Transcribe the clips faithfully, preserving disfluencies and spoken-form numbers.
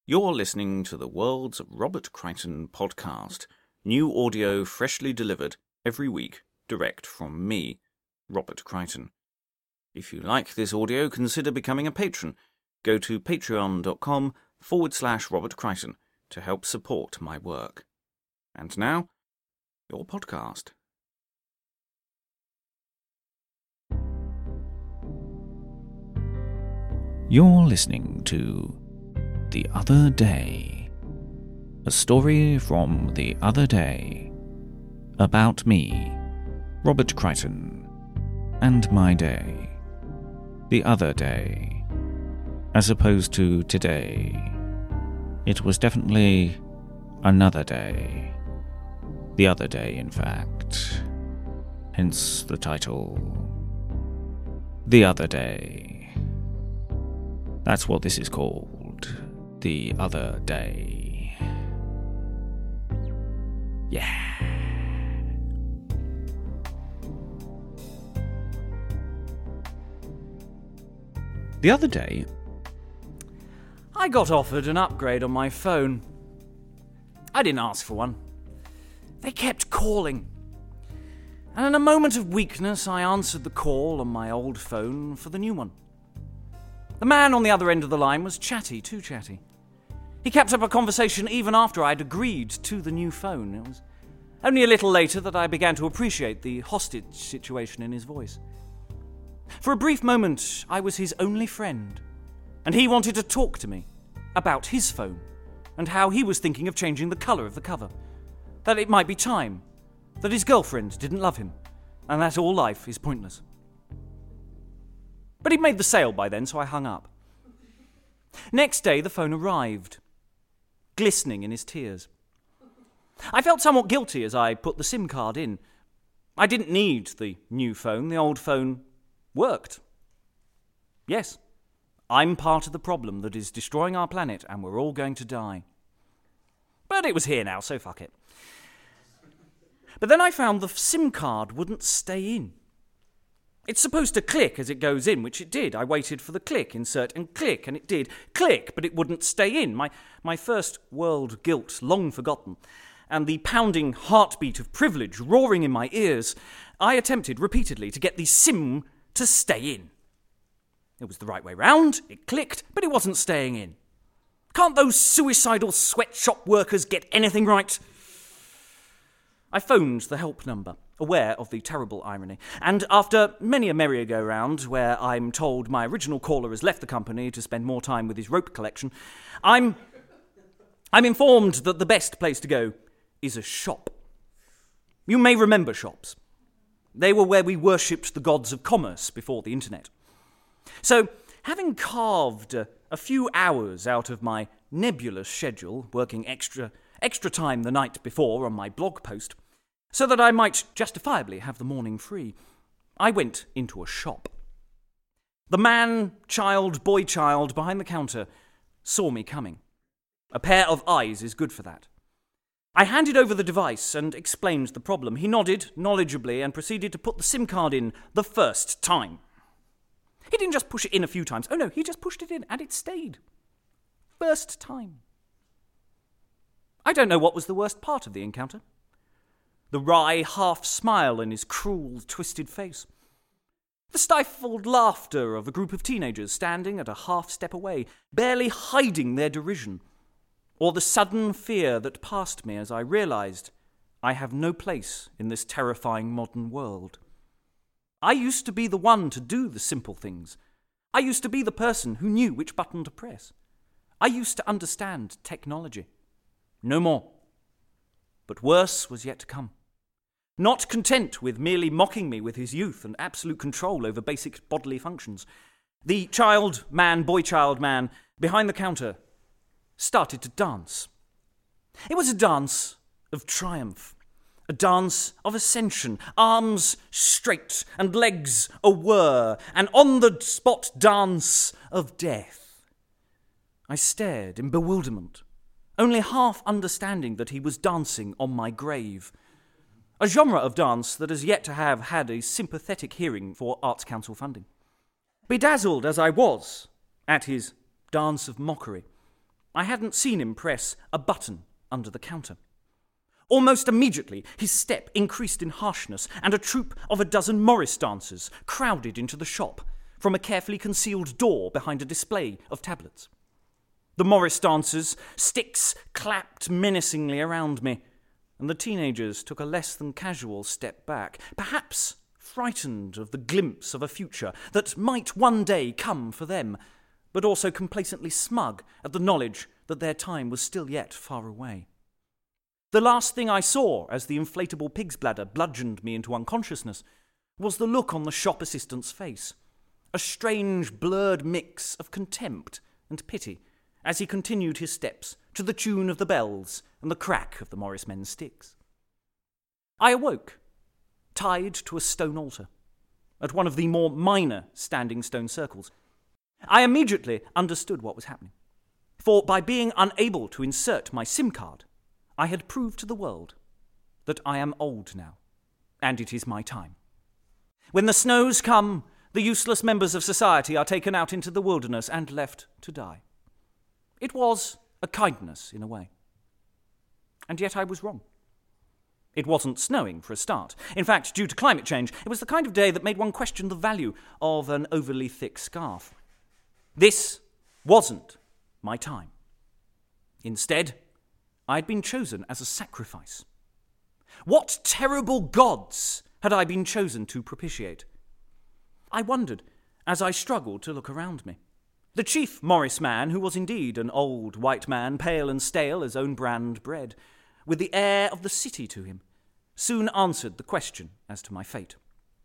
You're listening to the World's Robert Crichton podcast. New audio freshly delivered every week, direct from me, Robert Crichton. If you like this audio, consider becoming a patron. Go to patreon.com forward slash Robert Crichton to help support my work. And now, your podcast. You're listening to The Other Day, a story from the other day about me, Robert Crichton, and my day. The other day, as opposed to today. It was definitely another day. The other day, in fact. Hence the title. The Other Day. That's what this is called. The Other Day. Yeah. The other day, I got offered an upgrade on my phone. I didn't ask for one. They kept calling. And in a moment of weakness, I answered the call on my old phone for the new one. The man on the other end of the line was chatty, too chatty. He kept up a conversation even after I'd agreed to the new phone. It was only a little later that I began to appreciate the hostage situation in his voice. For a brief moment, I was his only friend, and he wanted to talk to me about his phone and how he was thinking of changing the colour of the cover, that it might be time, that his girlfriend didn't love him, and that all life is pointless. But he'd made the sale by then, so I hung up. Next day, the phone arrived, glistening in his tears. I felt somewhat guilty as I put the SIM card in. I didn't need the new phone. The old phone worked. Yes, I'm part of the problem that is destroying our planet, and we're all going to die. But it was here now, so fuck it. But then I found the SIM card wouldn't stay in. It's supposed to click as it goes in, which it did. I waited for the click, insert, and click, and it did click, but it wouldn't stay in. My, my first world guilt, long forgotten, and the pounding heartbeat of privilege roaring in my ears, I attempted repeatedly to get the SIM to stay in. It was the right way round, it clicked, but it wasn't staying in. Can't those suicidal sweatshop workers get anything right? I phoned the help number, aware of the terrible irony, and after many a merry-go-round where I'm told my original caller has left the company to spend more time with his rope collection, I'm, I'm informed that the best place to go is a shop. You may remember shops. They were where we worshipped the gods of commerce before the internet. So, having carved a, a few hours out of my nebulous schedule, working extra extra time the night before on my blog post, so that I might justifiably have the morning free, I went into a shop. The man, child, boy child behind the counter saw me coming. A pair of eyes is good for that. I handed over the device and explained the problem. He nodded knowledgeably and proceeded to put the SIM card in the first time. He didn't just push it in a few times. Oh no, he just pushed it in and it stayed. First time. I don't know what was the worst part of the encounter. The wry half-smile in his cruel, twisted face. The stifled laughter of a group of teenagers standing at a half-step away, barely hiding their derision. Or the sudden fear that passed me as I realised I have no place in this terrifying modern world. I used to be the one to do the simple things. I used to be the person who knew which button to press. I used to understand technology. No more. But worse was yet to come. Not content with merely mocking me with his youth and absolute control over basic bodily functions, the child, man, boy, child, man, behind the counter started to dance. It was a dance of triumph, a dance of ascension, arms straight and legs a-whir, an on-the-spot dance of death. I stared in bewilderment, only half understanding that he was dancing on my grave. A genre of dance that has yet to have had a sympathetic hearing for Arts Council funding. Bedazzled as I was at his dance of mockery, I hadn't seen him press a button under the counter. Almost immediately, his step increased in harshness, and a troop of a dozen Morris dancers crowded into the shop from a carefully concealed door behind a display of tablets. The Morris dancers' sticks clapped menacingly around me, and the teenagers took a less than casual step back, perhaps frightened of the glimpse of a future that might one day come for them, but also complacently smug at the knowledge that their time was still yet far away. The last thing I saw as the inflatable pig's bladder bludgeoned me into unconsciousness was the look on the shop assistant's face, a strange blurred mix of contempt and pity as he continued his steps to the tune of the bells and the crack of the Morris men's sticks. I awoke, tied to a stone altar, at one of the more minor standing stone circles. I immediately understood what was happening, for by being unable to insert my SIM card, I had proved to the world that I am old now, and it is my time. When the snows come, the useless members of society are taken out into the wilderness and left to die. It was a kindness in a way. And yet I was wrong. It wasn't snowing for a start. In fact, due to climate change, it was the kind of day that made one question the value of an overly thick scarf. This wasn't my time. Instead, I had been chosen as a sacrifice. What terrible gods had I been chosen to propitiate? I wondered as I struggled to look around me. The chief Morris man, who was indeed an old white man, pale and stale as own brand bread, with the air of the city to him, soon answered the question as to my fate.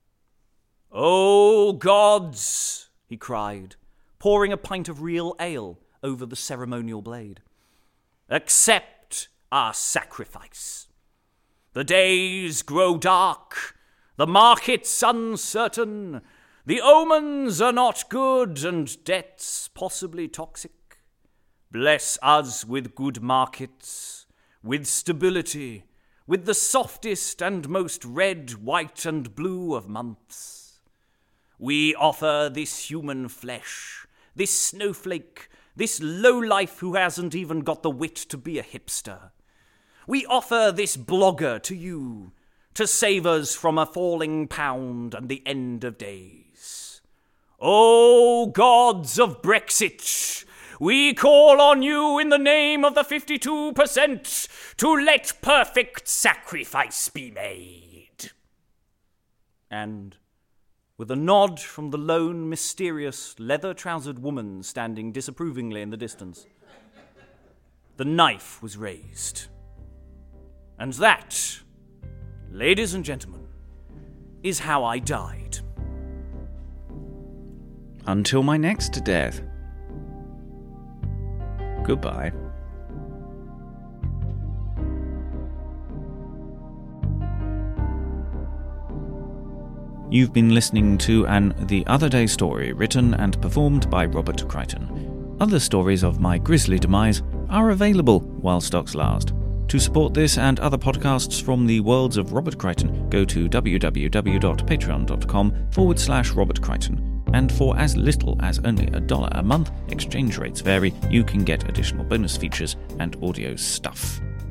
"Oh, gods!" he cried, pouring a pint of real ale over the ceremonial blade. "Accept our sacrifice. The days grow dark, the markets uncertain, the omens are not good, and debts possibly toxic. Bless us with good markets, with stability, with the softest and most red, white, and blue of months. We offer this human flesh, this snowflake, this lowlife who hasn't even got the wit to be a hipster. We offer this blogger to you, to save us from a falling pound and the end of days. O gods of Brexit, we call on you in the name of the fifty-two percent to let perfect sacrifice be made." And with a nod from the lone, mysterious, leather-trousered woman standing disapprovingly in the distance, the knife was raised. And that, ladies and gentlemen, is how I died. Until my next death. Goodbye. You've been listening to an The Other Day story written and performed by Robert Crichton. Other stories of my grisly demise are available while stocks last. To support this and other podcasts from the worlds of Robert Crichton, go to www.patreon.com forward slash Robert Crichton. And for as little as only a dollar a month, exchange rates vary, you can get additional bonus features and audio stuff.